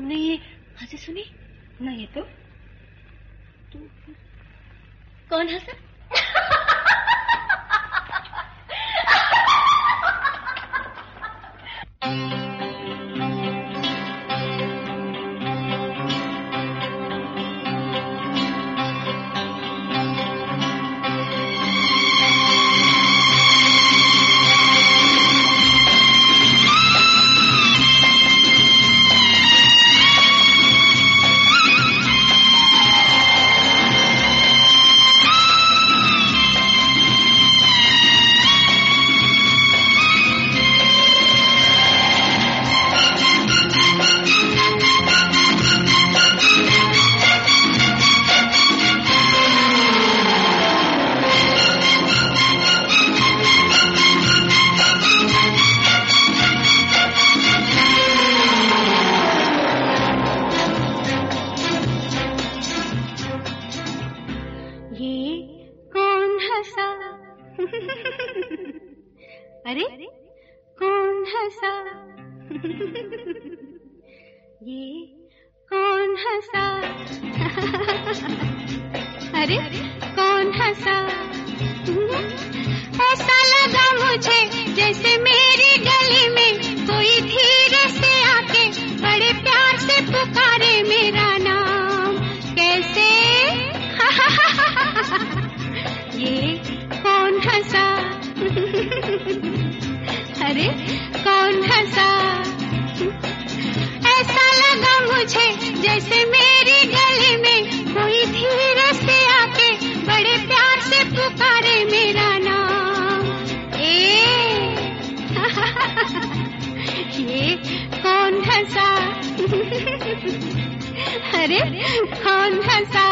नहीं ये हंसी सुनी ना, ये तो कौन हंसा? अरे कौन हंसा? ये कौन हंसा? अरे कौन हंसा? ऐसा लगा मुझे जैसे मेरी गली में कोई धीरे से आके बड़े प्यार से पुकारे मेरा नाम। कैसे? ये कौन हंसा? अरे कौन हंसा? ऐसा लगा मुझे जैसे मेरी गली में कोई धीरे से आके बड़े प्यार से पुकारे मेरा नाम। ये कौन हंसा? अरे कौन हंसा?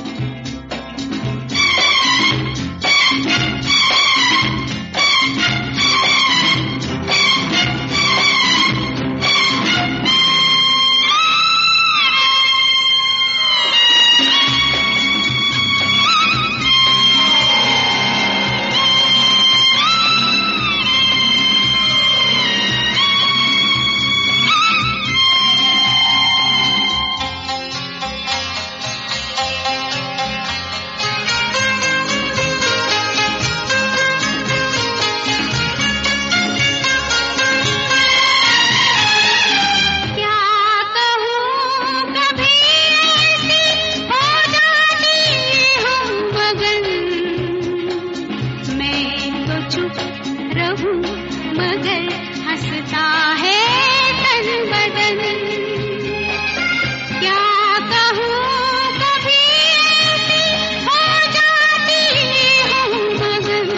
मगर हंसता है तन बदन। क्या कहूँ कभी ऐसी हो जाती हूँ मगन।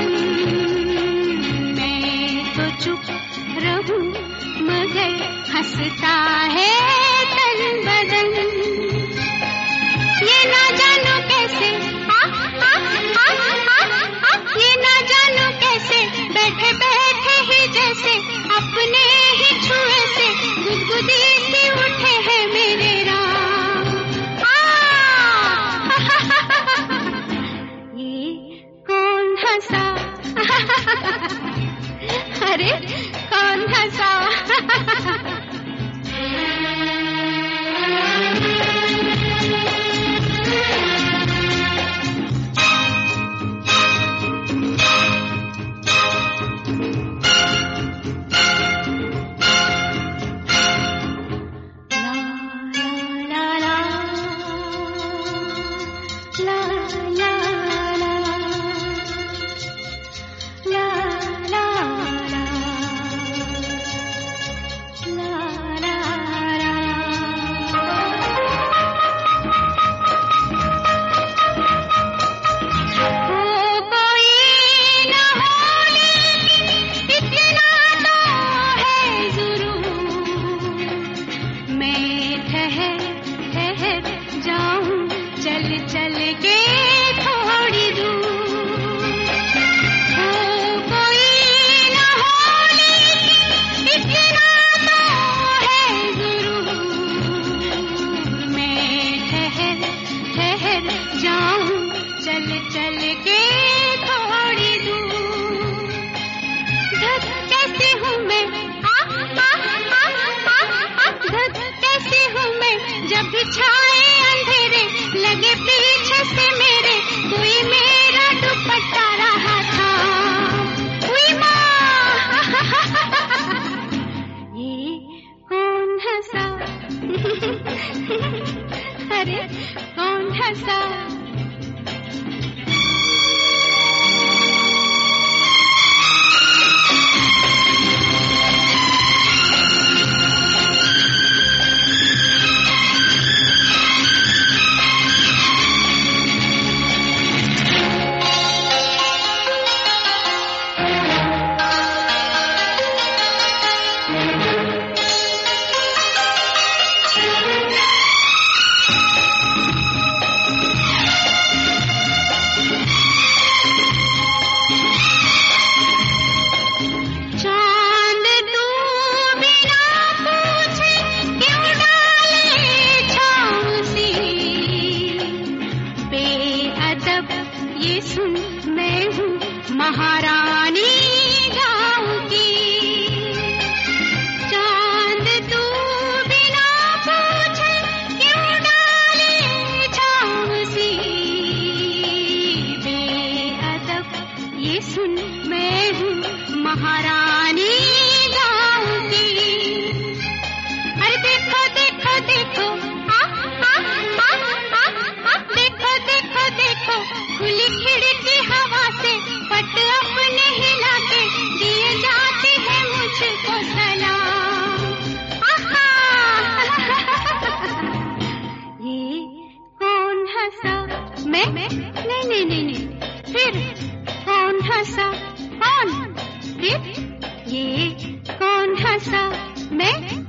मैं तो चुप रहूँ मगर हंसता है तन बदन। ये ना जानो कैसे ये ना जानो कैसे बैठे बैठे ही जैसे अपने ही छुए से गुदगुदी सी उठे हैं मेरे राम। ये कौन हंसा? अरे कौन हंसा? भी छाए अंधेरे, लगे पीछे से मेरे, कोई मेरा दुपट्टा रहा था। हुई माँ, ये कौन हंसा? अरे कौन हंसा? ये सुन मैं हूँ महारानी गाँव की। चांद तू बिना पूछे क्यों डाले छाँव सी, बेअदब ये सुन मैं हूँ महारानी गाँव की। अरे देखो देखो देखो, देखो देखो देखो, खुली खिड़की हवा से पट अपने हिला के दिए जाते हैं मुझको सलाम। ये कौन हंसा? मैं? नहीं नहीं नहीं नहीं, फिर कौन हंसा? कौन? फिर ये कौन हंसा? मैं?